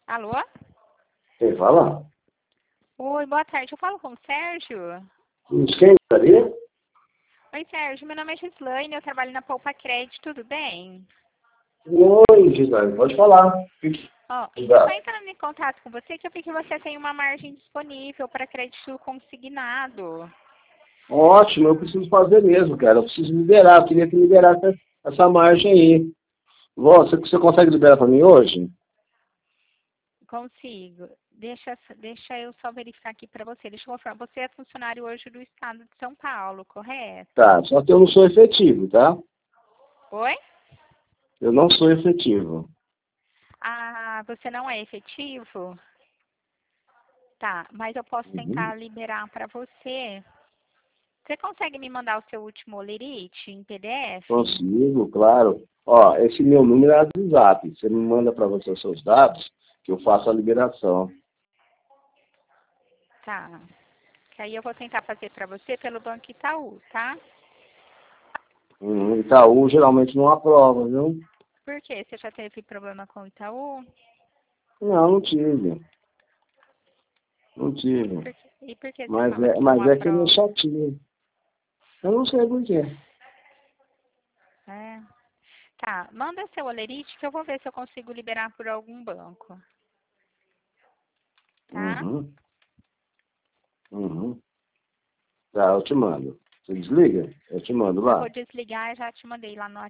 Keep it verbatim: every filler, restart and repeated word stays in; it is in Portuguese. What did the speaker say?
Alô? Quem fala? Oi, boa tarde. Eu falo com o Sérgio? Quem gostaria? Oi, Sérgio. Meu nome é Gislaine, eu trabalho na Poupa Crédito, tudo bem? Oi, Gisele, pode falar. Ó, eu tô Obrigado. entrando em contato com você que eu vi que você tem uma margem disponível para crédito consignado. Ótimo, eu preciso fazer mesmo, cara. Eu preciso liberar. Eu queria que liberasse essa margem aí. Você, você consegue liberar para mim hoje? Consigo. Deixa, deixa eu só verificar aqui para você. Deixa eu confirmar. Você é funcionário hoje do estado de São Paulo, correto? Tá, só que eu não sou efetivo, tá? Oi? Eu não sou efetivo. Ah, você não é efetivo? Tá, mas eu posso Uhum. tentar liberar para você. Você consegue me mandar o seu último olerite em P D F? Consigo, claro. Ó, esse meu número é do Zap. Você me manda para você os seus dados, que eu faço a liberação. Tá. Que aí eu vou tentar fazer para você pelo Banco Itaú, tá? Uhum. Itaú geralmente não aprova, viu? Por quê? Você já teve problema com o Itaú? Não, não tive. Não tive. Por quê? E por que você Mas fala é, que não mas é que ele é aprova? chatinho. Eu não sei por quê. É. Tá, manda seu olerite que eu vou ver se eu consigo liberar por algum banco, tá? Uhum, uhum. Tá, eu te mando. Você desliga? Eu te mando Eu lá. vou desligar e já te mandei lá no